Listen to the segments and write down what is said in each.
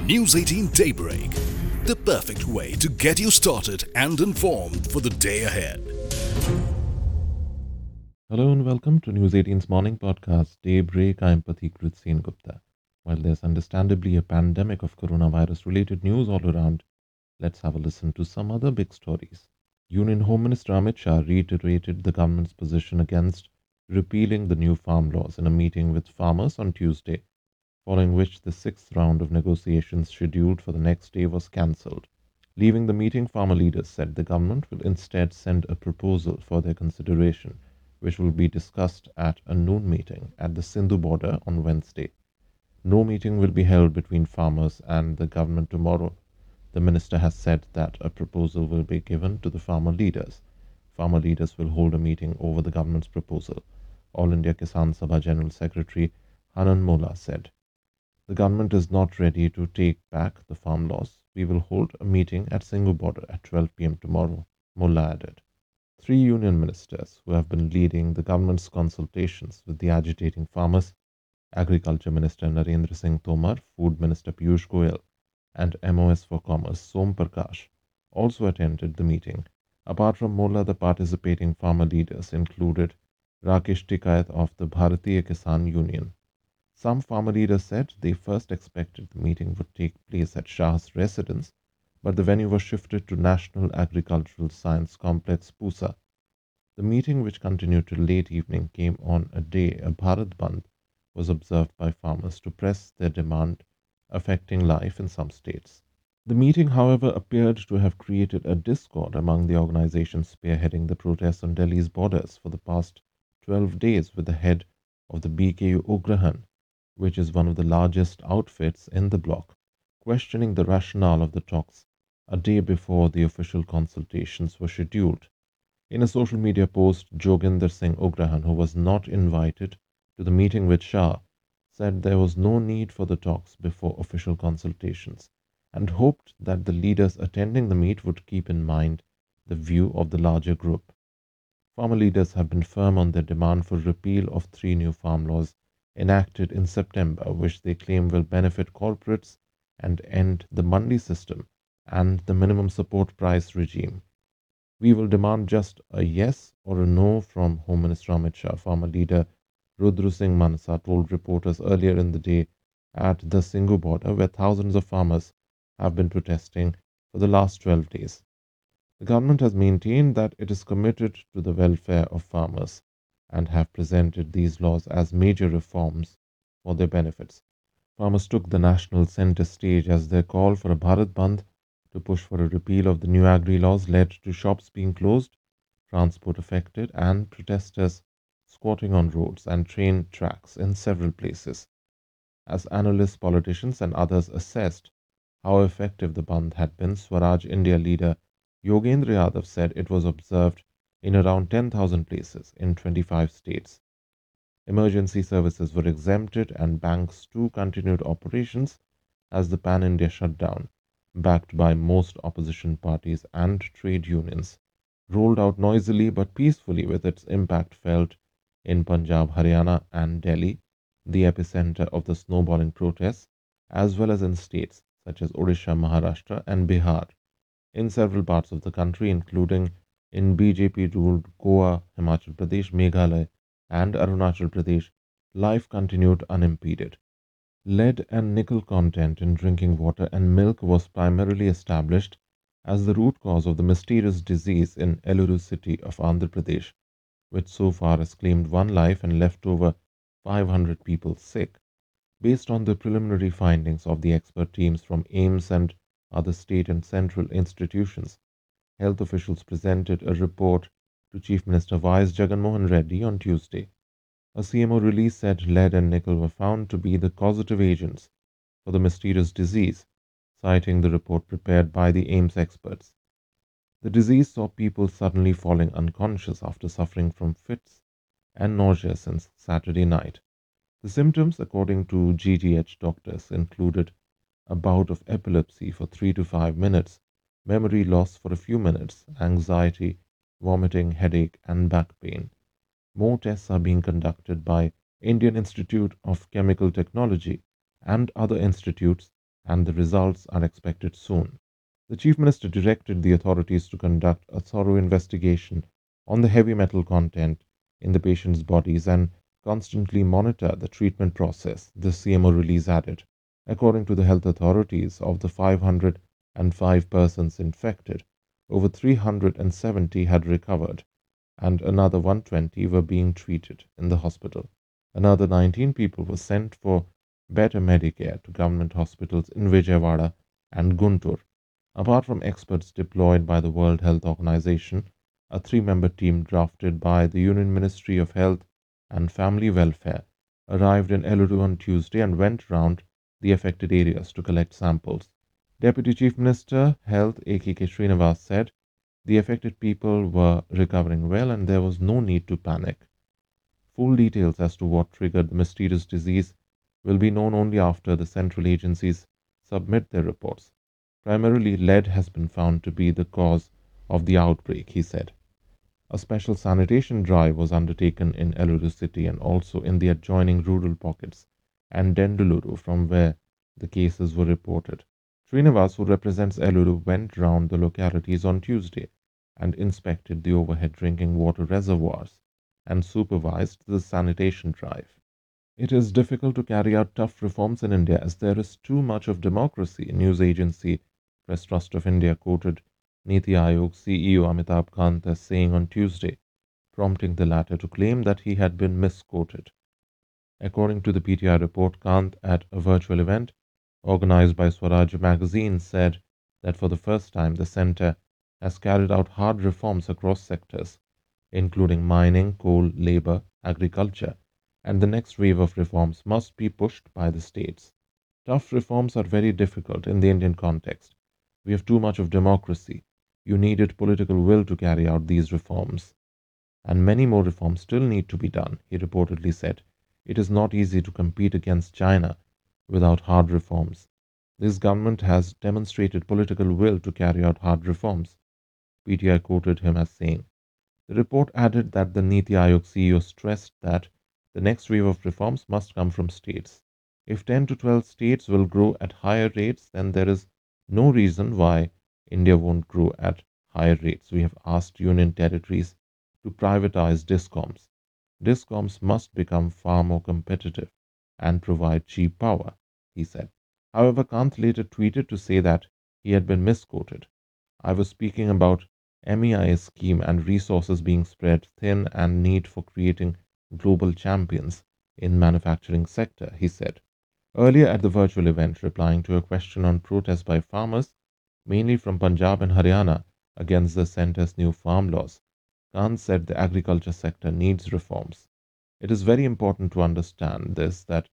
News 18 Daybreak, the perfect way to get you started and informed for the day ahead. Hello and welcome to News 18's morning podcast, Daybreak. I'm Pathikrit Sen Gupta. While there's understandably a pandemic of coronavirus-related news all around, let's have a listen to some other big stories. Union Home Minister Amit Shah reiterated the government's position against repealing the new farm laws in a meeting with farmers on Tuesday, following which the sixth round of negotiations scheduled for the next day was cancelled. Leaving the meeting, farmer leaders said the government will instead send a proposal for their consideration, which will be discussed at a noon meeting at the Sindhu border on Wednesday. No meeting will be held between farmers and the government tomorrow. The minister has said that a proposal will be given to the farmer leaders. Farmer leaders will hold a meeting over the government's proposal, All India Kisan Sabha General Secretary Hanan Molla said. The government is not ready to take back the farm laws. We will hold a meeting at Sindhu border at 12 p.m. tomorrow, Molla added. Three union ministers who have been leading the government's consultations with the agitating farmers, Agriculture Minister Narendra Singh Tomar, Food Minister Piyush Goyal, and MOS for Commerce Som Prakash, also attended the meeting. Apart from Molla, the participating farmer leaders included Rakesh Tikayat of the Bharatiya Kisan Union. Some farmer leaders said they first expected the meeting would take place at Shah's residence, but the venue was shifted to National Agricultural Science Complex, Pusa. The meeting, which continued till late evening, came on a day a Bharat Bandh was observed by farmers to press their demand affecting life in some states. The meeting, however, appeared to have created a discord among the organizations spearheading the protests on Delhi's borders for the past 12 days, with the head of the BKU Ugrahan, which is one of the largest outfits in the bloc, questioning the rationale of the talks a day before the official consultations were scheduled. In a social media post, Joginder Singh Ugrahan, who was not invited to the meeting with Shah, said there was no need for the talks before official consultations and hoped that the leaders attending the meet would keep in mind the view of the larger group. Farmer leaders have been firm on their demand for repeal of three new farm laws enacted in September, which they claim will benefit corporates and end the mandi system and the minimum support price regime. We will demand just a yes or a no from Home Minister Amit Shah, farmer leader Rudra Singh Mansa told reporters earlier in the day at the Sindhu border, where thousands of farmers have been protesting for the last 12 days. The government has maintained that it is committed to the welfare of farmers and have presented these laws as major reforms for their benefits. Farmers took the national centre stage as their call for a Bharat Bandh to push for a repeal of the new agri laws led to shops being closed, transport affected, and protesters squatting on roads and train tracks in several places. As analysts, politicians, and others assessed how effective the Bandh had been, Swaraj India leader Yogendra Yadav said it was observed in around 10,000 places in 25 states. Emergency services were exempted and banks too continued operations as the pan-India shutdown, backed by most opposition parties and trade unions, rolled out noisily but peacefully, with its impact felt in Punjab, Haryana, and Delhi, the epicenter of the snowballing protests, as well as in states such as Odisha, Maharashtra, and Bihar. In several parts of the country, including in BJP-ruled Goa, Himachal Pradesh, Meghalaya, and Arunachal Pradesh, life continued unimpeded. Lead and nickel content in drinking water and milk was primarily established as the root cause of the mysterious disease in Eluru city of Andhra Pradesh, which so far has claimed one life and left over 500 people sick. Based on the preliminary findings of the expert teams from AIIMS and other state and central institutions, health officials presented a report to Chief Minister Y.S. Jagan Mohan Reddy on Tuesday. A CMO release said lead and nickel were found to be the causative agents for the mysterious disease, citing the report prepared by the AIIMS experts. The disease saw people suddenly falling unconscious after suffering from fits and nausea since Saturday night. The symptoms, according to GGH doctors, included a bout of epilepsy for 3 to 5 minutes, memory loss for a few minutes, anxiety, vomiting, headache, and back pain. More tests are being conducted by Indian Institute of Chemical Technology and other institutes and the results are expected soon. The Chief Minister directed the authorities to conduct a thorough investigation on the heavy metal content in the patients' bodies and constantly monitor the treatment process, the CMO release added. According to the health authorities, of the 505 persons infected, over 370 had recovered, and another 120 were being treated in the hospital. Another 19 people were sent for better Medicare to government hospitals in Vijayawada and Guntur. Apart from experts deployed by the World Health Organization, a three-member team drafted by the Union Ministry of Health and Family Welfare arrived in Eluru on Tuesday and went round the affected areas to collect samples. Deputy Chief Minister Health A.K.K. Srinivas said the affected people were recovering well and there was no need to panic. Full details as to what triggered the mysterious disease will be known only after the central agencies submit their reports. Primarily, lead has been found to be the cause of the outbreak, he said. A special sanitation drive was undertaken in Eluru city and also in the adjoining rural pockets and Denduluru, from where the cases were reported. Srinivas, who represents Eluru, went round the localities on Tuesday and inspected the overhead drinking water reservoirs and supervised the sanitation drive. It is difficult to carry out tough reforms in India as there is too much of democracy, news agency Press Trust of India quoted Niti Aayog CEO Amitabh Kant as saying on Tuesday, prompting the latter to claim that he had been misquoted. According to the PTI report, Kant, at a virtual event organized by Swaraj magazine, said that for the first time the centre has carried out hard reforms across sectors, including mining, coal, labour, agriculture, and the next wave of reforms must be pushed by the states. Tough reforms are very difficult in the Indian context. We have too much of democracy. You needed political will to carry out these reforms. And many more reforms still need to be done, he reportedly said. It is not easy to compete against China without hard reforms. This government has demonstrated political will to carry out hard reforms, PTI quoted him as saying. The report added that the Niti Aayog CEO stressed that the next wave of reforms must come from states. If 10 to 12 states will grow at higher rates, then there is no reason why India won't grow at higher rates. We have asked union territories to privatize discoms. Discoms must become far more competitive and provide cheap power, he said. However, Kant later tweeted to say that he had been misquoted. I was speaking about MEIS scheme and resources being spread thin and need for creating global champions in manufacturing sector, he said. Earlier at the virtual event, replying to a question on protests by farmers, mainly from Punjab and Haryana, against the centre's new farm laws, Kant said the agriculture sector needs reforms. It is very important to understand this, that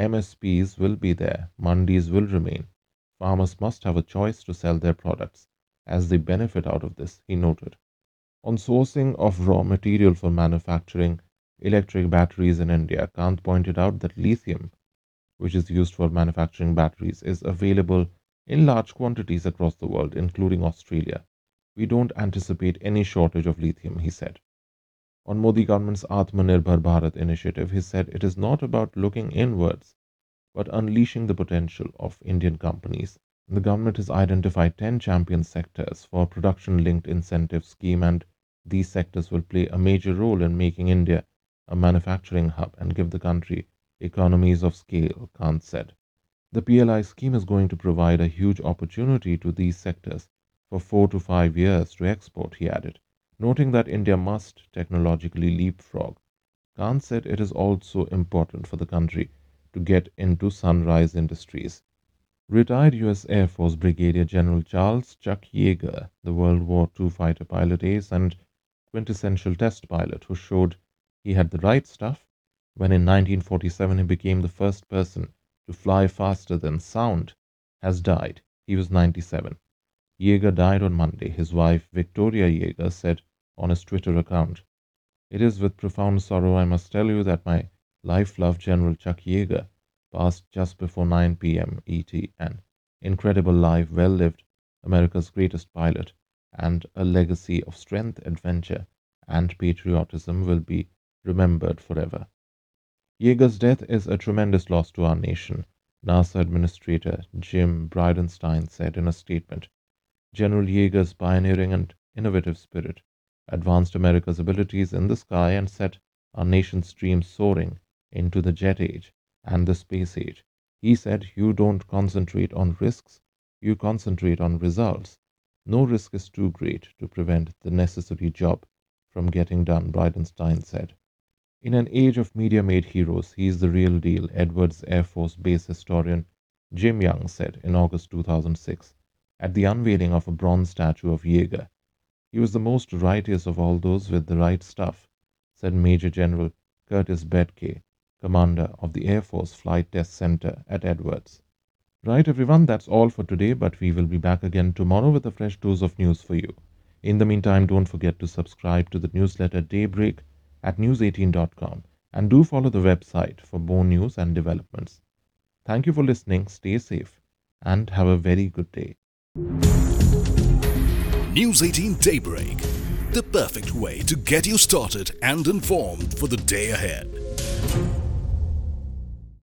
MSPs will be there, mandis will remain. Farmers must have a choice to sell their products as they benefit out of this, he noted. On sourcing of raw material for manufacturing electric batteries in India, Kant pointed out that lithium, which is used for manufacturing batteries, is available in large quantities across the world, including Australia. We don't anticipate any shortage of lithium, he said. On Modi government's Atmanirbhar Bharat initiative, he said it is not about looking inwards, but unleashing the potential of Indian companies. The government has identified 10 champion sectors for production-linked incentive scheme, and these sectors will play a major role in making India a manufacturing hub and give the country economies of scale, Kant said. The PLI scheme is going to provide a huge opportunity to these sectors for 4 to 5 years to export, he added, noting that India must technologically leapfrog. Kant said it is also important for the country to get into sunrise industries. Retired U.S. Air Force Brigadier General Charles Chuck Yeager, the World War II fighter pilot ace and quintessential test pilot who showed he had the right stuff, when in 1947 he became the first person to fly faster than sound, has died. He was 97. Yeager died on Monday. His wife, Victoria Yeager, said on his Twitter account, "It is with profound sorrow I must tell you that my life-loved General Chuck Yeager passed just before 9 p.m. ET, an incredible life, well-lived, America's greatest pilot, and a legacy of strength, adventure, and patriotism will be remembered forever." Yeager's death is a tremendous loss to our nation. NASA Administrator Jim Bridenstine said in a statement, General Yeager's pioneering and innovative spirit advanced America's abilities in the sky and set our nation's dreams soaring into the jet age and the space age. He said, You don't concentrate on risks, you concentrate on results. No risk is too great to prevent the necessary job from getting done, Bridenstine said. In an age of media-made heroes, he is the real deal, Edwards Air Force Base historian Jim Young said in August 2006 at the unveiling of a bronze statue of Yeager. He was the most righteous of all those with the right stuff, said Major General Curtis Bedke, commander of the Air Force Flight Test Center at Edwards. Right, everyone, that's all for today, but we will be back again tomorrow with a fresh dose of news for you. In the meantime, don't forget to subscribe to the newsletter Daybreak at news18.com and do follow the website for more news and developments. Thank you for listening, stay safe, and have a very good day. News 18 Daybreak, the perfect way to get you started and informed for the day ahead.